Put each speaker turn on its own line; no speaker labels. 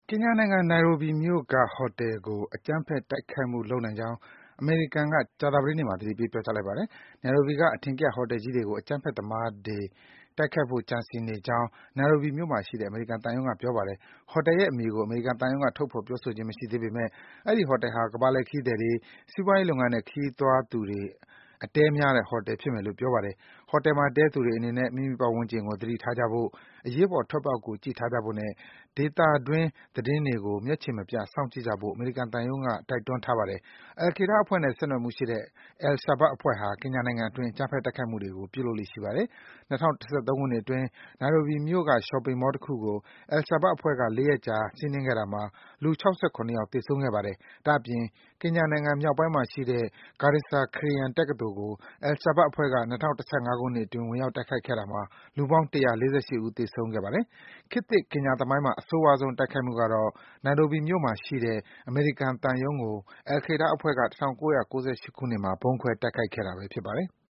ကင်ညာနိုင်ငံ၊ နိုင်ရိုဘီမြို့က ဟိုတယ်ကို အကြမ်းဖက်တိုက်ခိုက်မှုလုပ်နိုင်ကြောင်း အမေရိကန်က ကြာသပတေးနေ့မှာ သတိပေး ပြောကြားလိုက်ပါတယ်။ နိုင်ရိုဘီက အထင်ကရ ဟိုတယ်ကြီးတွေကို အကြမ်းဖက်သမားတွေ တိုက်ခိုက်ဖို့ ကြံစည်နေကြောင်း နိုင်ရိုဘီမြို့မှာရှိတဲ့ အမေရိကန်သံရုံးက ပြောပါတယ်။ ဟိုတယ်ရဲ့အမည်ကို အမေရိကန်သံရုံးက ထုတ်ဖော် ပြောဆိုခြင်း မရှိသေးပေမယ့် အဲဒီဟိုတယ်ဟာ ကမ္ဘာလှည့်ခရီးသည်တွေ၊ စီးပွားရေးလုပ်ငန်းနဲ့ ခရီးသွားသူတွေ အတည်းများတဲ့ ဟိုတယ်ဖြစ်မယ်လို့ ပြောပါတယ်။ ဟိုတယ်မှာ တည်းသူတွေအနေနဲ့ မိမိပတ်ဝန်းကျင်ကို သတိထားကြဖို့၊ အရေးပေါ် ထွက်ပေါက်ကို ကြည့်ထားကြဖို့နဲ့ ဒေသတွင်း သတင်းတွေကို မျက်ခြေမပြတ် စောင့်ကြည့်ကြဖို့ အမေရိကန်သံရုံးက တိုက်တွန်းထားပါတယ်။ al-Qaida အဖွဲ့နဲ့ ဆက်နွယ်မှုရှိတဲ့ al-Shabab အဖွဲ့ဟာ ကင်ညာနိုင်ငံအတွင်း အကြမ်းဖက်တိုက်ခိုက်မှုတွေကို ပြုလုပ်လေ့ရှိပါတယ်။ ၂၀၁၃ ခုနှစ်အတွင်း နိုင်ရိုဘီမြို့က Shopping Mall တခုကို al-Shabab အဖွဲ့က ၄ ရက်ကြာ စီးနင်းခဲ့တာမှာ လူ ၆၇ ယောက် သေဆုံးခဲ့ပါတယ်။ ဒါ့အပြင် ကင်ညာနိုင်ငံမြောက်ပိုင်းမှာရှိတဲ့ Garissa ခရစ်ယာန်တက္ကသိုလ်ကို al-Shabab အဖွဲ့က ၂၀၁၅ ခုနှစ်အတွင်း ဝင်ရောက် တိုက်ခိုက်ခဲ့တာမှာ လူပေါင်း ၁၄၈ ဦး သေဆုံးခဲ့ပါတယ်။ ခေတ်သစ် ကင်ညာသမိုင်းမှာ အဆိုးရွားဆုံး တိုက်ခိုက်မှုကတော့ နိုင်ရိုဘီမြို့မှာရှိတဲ့ အမေရိကန်သံရုံးကို al-Qaida အဖွဲ့က ၁၉၉၈ ခုနှစ်မှာ ဗုံးခွဲ တိုက်ခိုက်ခဲ့တာပဲ ဖြစ်ပါတယ်။